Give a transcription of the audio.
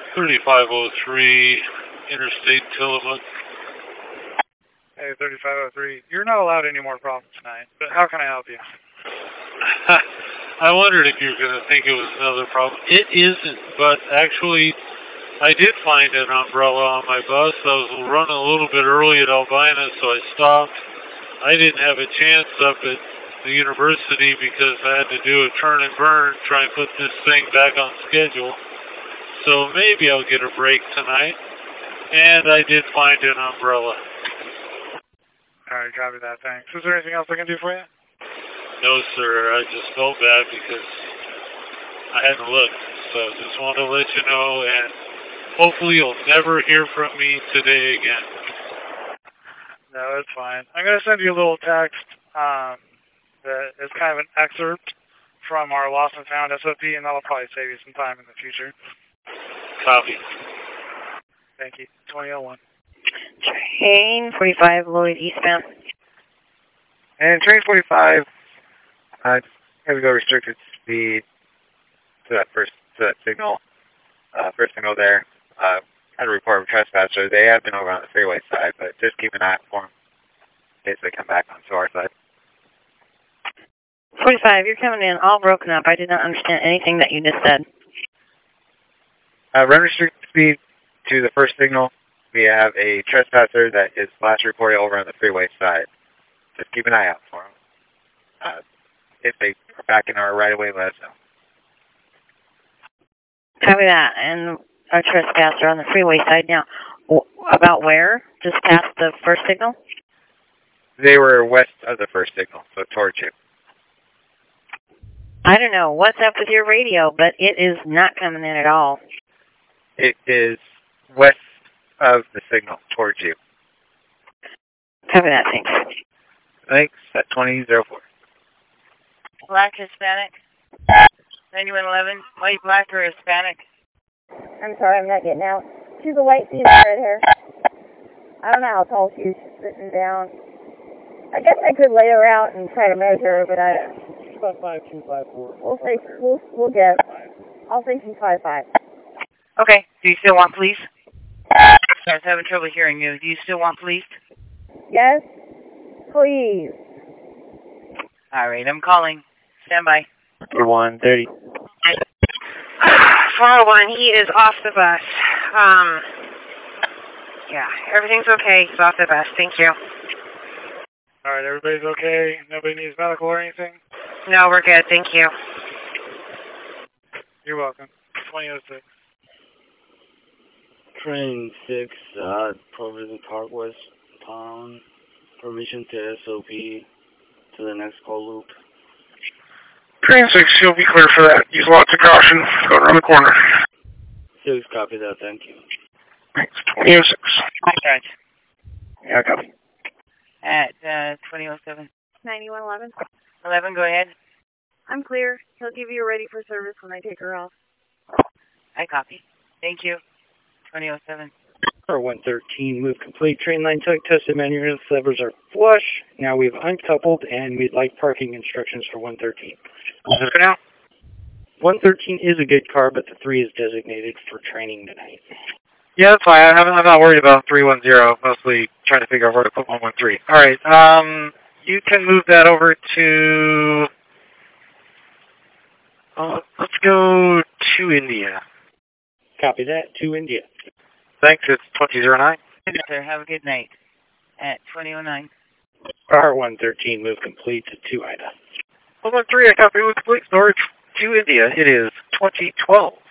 3503 Interstate Tillamook. Hey, 3503. You're not allowed any more problems tonight, but how can I help you? I wondered if you were going to think it was another problem. It isn't, but actually, I did find an umbrella on my bus. I was running a little bit early at Albina, so I stopped. I didn't have a chance up at the university because I had to do a turn and burn, try and put this thing back on schedule. So maybe I'll get a break tonight. And I did find an umbrella. Alright, copy that, thanks. Is there anything else I can do for you? No, sir. I just felt bad because I hadn't looked. So just wanted to let you know, and hopefully you'll never hear from me today again. No, that's fine. I'm going to send you a little text that is kind of an excerpt from our Lost and Found SOP, and that'll probably save you some time in the future. Copy. Thank you. 2001. Train 45, Lloyd, eastbound. And train 45, have to go restricted speed to that signal. First signal there. Had a report of trespasser. They have been over on the freeway side, but just keep an eye out for them in case they come back onto our side. 45, you're coming in all broken up. I did not understand anything that you just said. Run restricted speed to the first signal. We have a trespasser that is last reported over on the freeway side. Just keep an eye out for them. If they are back in our right-of-way, let us know. Copy that. And a trespasser on the freeway side now. About where? Just past the first signal? They were west of the first signal, so towards you. I don't know what's up with your radio, but it is not coming in at all. It is west of the signal, towards you. Copy that, thanks. Thanks, at 2004. Black Hispanic? 9111, white, black, or Hispanic? I'm sorry, I'm not getting out. She's a white, she's red hair. I don't know how tall she's sitting down. I guess I could lay her out and try to measure her, but I... She's about 5'2", 5'4". We'll guess. I'll say she's 5'5". Okay. Do you still want police? I was having trouble hearing you. Do you still want police? Yes, please. All right, I'm calling. Stand by. 130. 401, he is off the bus. Yeah, everything's okay. He's off the bus. Thank you. All right, everybody's okay? Nobody needs medical or anything? No, we're good. Thank you. You're welcome. 2006. Train 6, Provision Park West Town. Permission to SOP to the next call loop. Train 6, you'll be clear for that. Use lots of caution. Going around the corner. 6, copy that. Thank you. Thanks. 2006. Hi, Judge. Yeah, copy. At 2007. 9111. 11, go ahead. I'm clear. He'll give you a ready for service when I take her off. I copy. Thank you. 2007. Or 113, move complete. Train line tuck tested manual levers are flush. Now we've uncoupled and we'd like parking instructions for 113. Is this good now? 113 is a good car, but the 3 is designated for training tonight. Yeah, that's fine. I'm not worried about 310. Mostly trying to figure out where to put 113. All right. You can move that over to... let's go to India. Copy that. To India. Thanks. It's 2009. Good night, sir. Have a good night. At 2009. R113, move complete to Ida. 113, I copy with complete storage to India. It is 2012.